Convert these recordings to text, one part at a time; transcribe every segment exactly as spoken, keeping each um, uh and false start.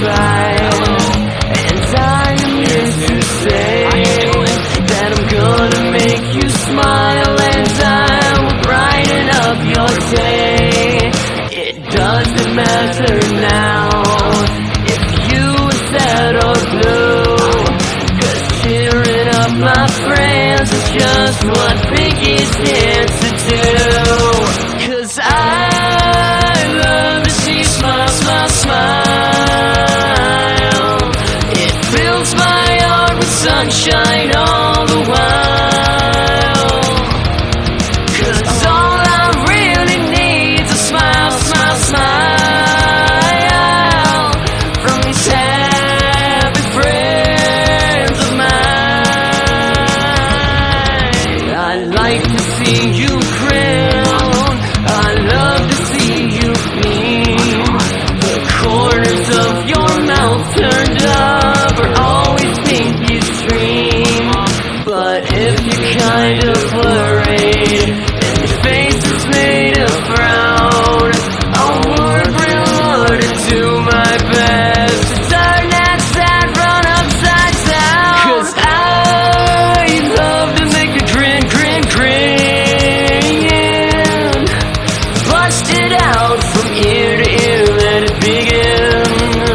side, and I am here to say that I'm gonna make you smile, and I will brighten up your day. It doesn't matter now if you are sad or blue, 'cause cheering up my friends is just what Pinky's here to do. 'Cause I love to see you smile, smile, smile. It fills my heart with sunshine all the while. 'Cause all I really need is a smile, smile, smile from these happy friends of mine. I like to see you grin, I love to see you beam. The corners of your mouth turned up are always Pinky's dream. But if you're kind of worried and your face is made of frown, I'll work real hard and do my best to turn that sad run upside down. 'Cause I love to make you grin, grin, grin. Bust it out from ear to ear, let it begin.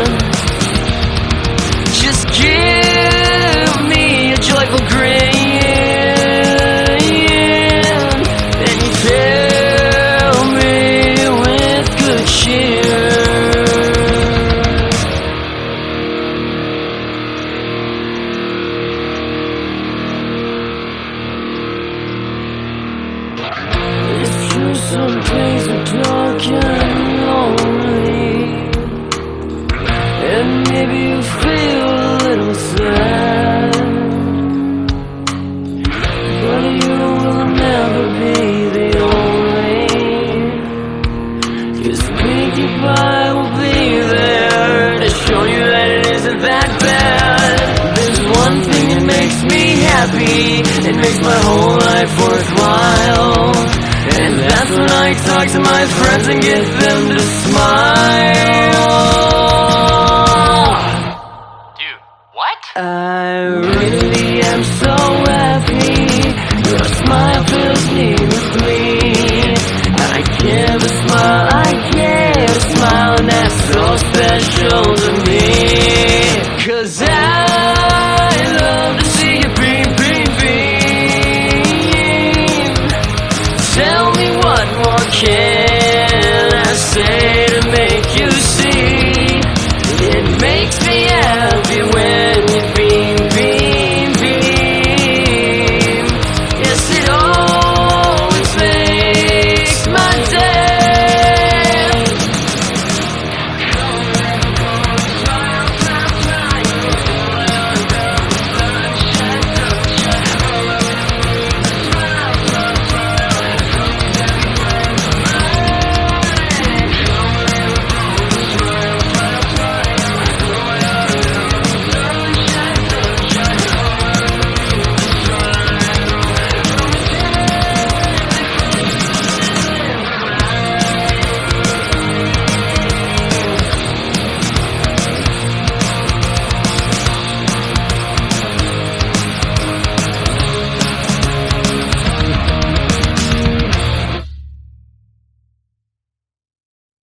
Just give me a joyful grin, and you tell me with good cheer. It's true, some days are dark and lonely, and maybe you feel a little sad, but you will never be the only. 'Cause Pinkie Pie will be there to show you that it isn't that bad. There's one thing that makes me happy, it makes my whole life worthwhile, and that's when I talk to my friends and get them to smile. Dude, what? I really am so happy. Your smile fills me